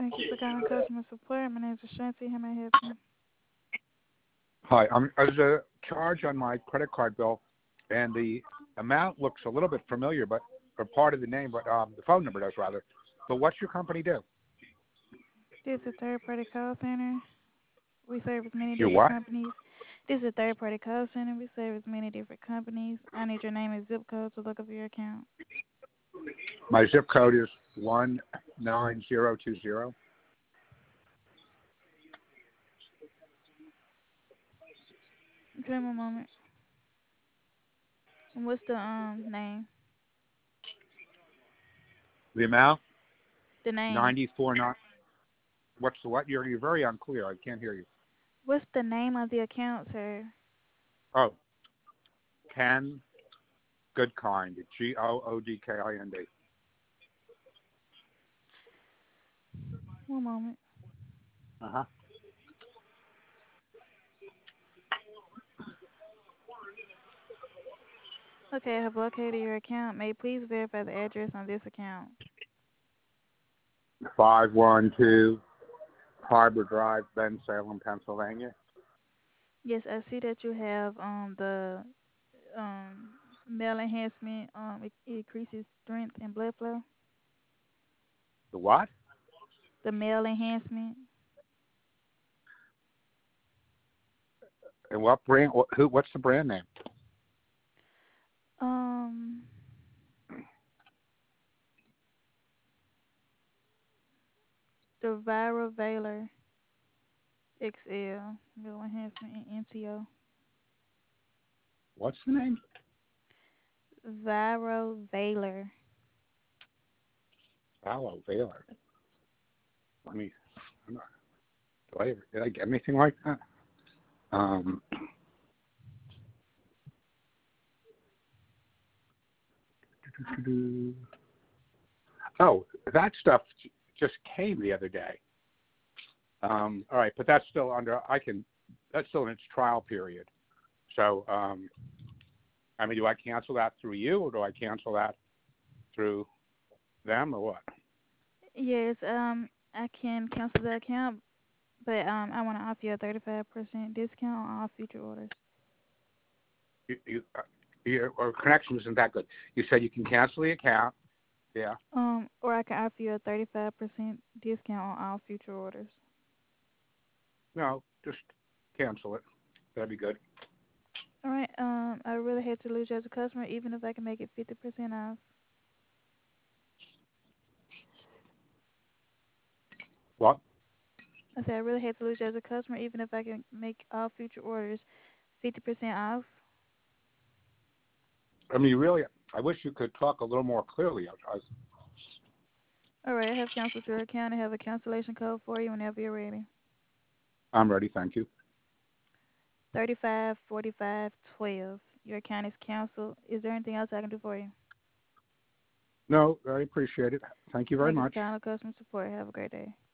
Thank you for calling customer support. My name is Ashanti. How may I help you? Hi, there's a charge on my credit card bill, and the amount looks a little bit familiar, or part of the name, but the phone number does rather. But what's your company do? This is a third-party call center. We service many Your different what? companies. This is a third-party call center. We service many different companies. I need your name and zip code to look up your account. My zip code is 19020. Okay, one moment. And what's the name? The amount? The name. 94. What's the what? You're very unclear. I can't hear you. What's the name of the account, sir? Oh, Ken Goodkind. Goodkind. One moment. Uh-huh. Okay, I have located your account. May you please verify the address on this account? 512 Harbor Drive, Bensalem, Pennsylvania. Yes, I see that you have the male enhancement. It increases strength and blood flow. The what? The male enhancement. And what brand? What's the brand name? Um, the Viral Valor XL male enhancement and MTO. What's the name? Viral Valor. Aloe Vera. Let me. Did I get anything like that? Oh, that stuff just came the other day. All right, but that's still that's still in its trial period. So, I mean, do I cancel that through you, or do I cancel that through them, or what? Yes, I can cancel the account, but I want to offer you a 35% discount on all future orders. Your connection isn't that good. You said you can cancel the account. Yeah. Or I can offer you a 35% discount on all future orders. No, just cancel it. That'd be good. All right. I really hate to lose you as a customer, even if I can make it 50% off. What? I said I really hate to lose you as a customer, even if I can make all future orders 50% off. I mean, really, I wish you could talk a little more clearly. All right. I have canceled your account. I have a cancellation code for you whenever you're ready. I'm ready, thank you. 354512. Your account is canceled. Is there anything else I can do for you? No, I appreciate it. Thank you very Thank you for much. calling customer support. Have a great day.